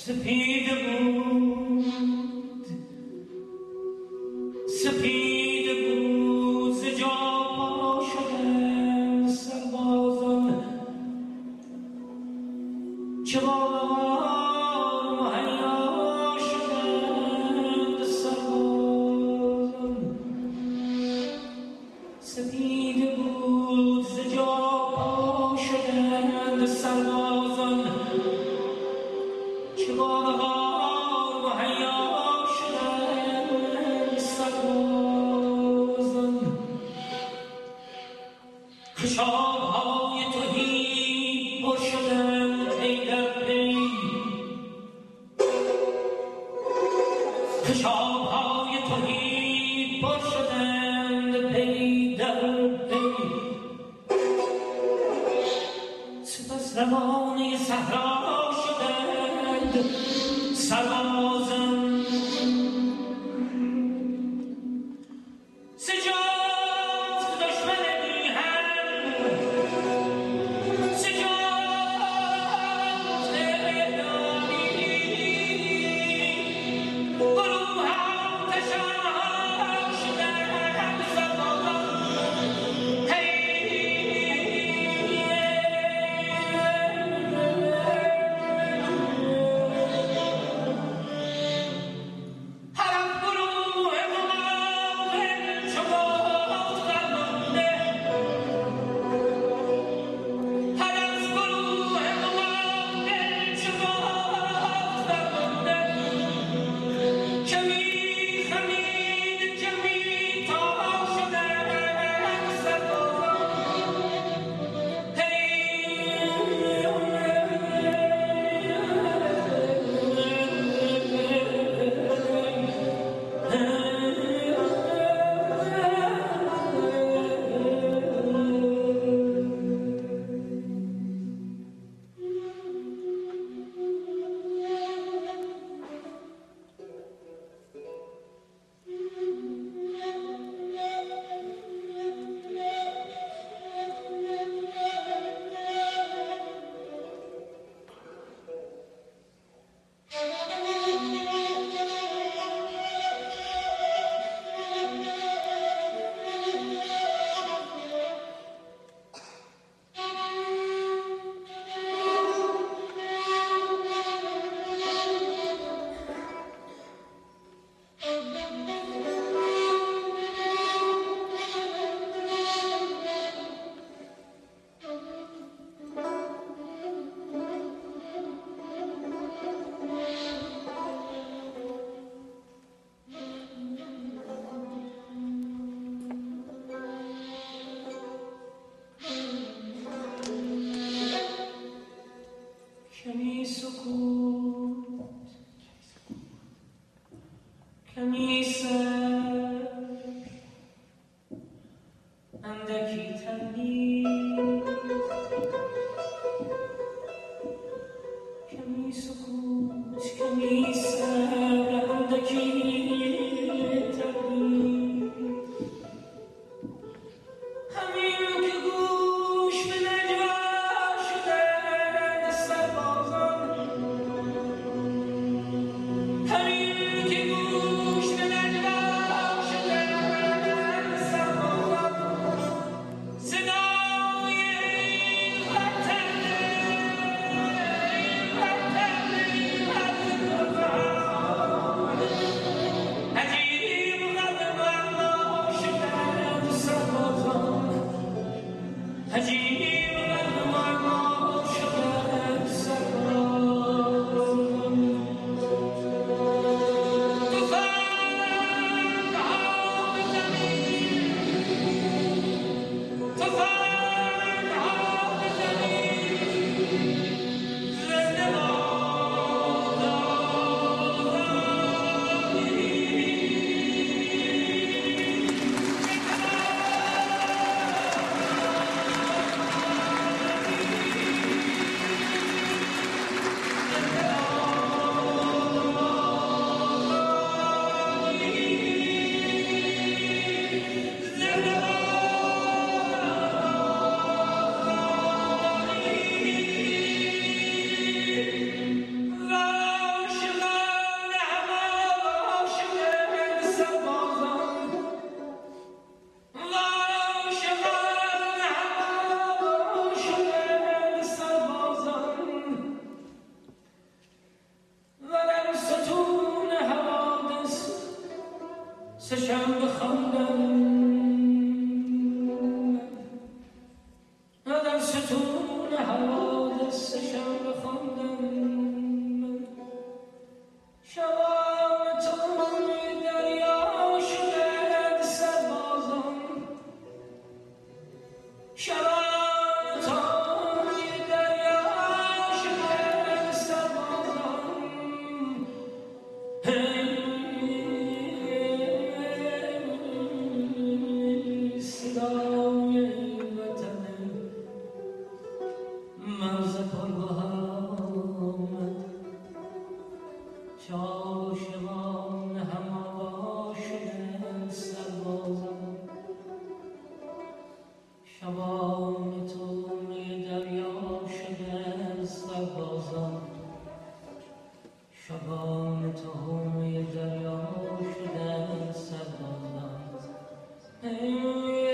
سپید بود سپید بود ز جا پا شدند سربازان چه بار مهیا شدند سربازان سپید بود ز جا پا شدند سربازان چه بارها مهیا شدند سربازان خشاب‌های تهی پر شدند پی در پی خشاب‌های تهی پر شدند پی در پی سپس روانه صحرا شدند سربازان سجاد دشمن میهن سجاد اعدامی گروه آتشان شدند سربازان هی کمی سکوت کمی سر اندکی تمیز کمی سکوت کمی سر اندکی تمیز همین که گوش به نجوا شدند سربازان همین که گوش به نجوا شدند سربازان صدای این وطن شنبه خواندم در ستون حوادث شنبه خواندم شبان توی دریا شدند سربازان شبان توی دریا شدند سربازان صدای وطن مرز پرگوهر آمد عاشقان هم آوا شدند سربازان شبان توی دریا شدند سربازان شبان توی دریا شدند سربازان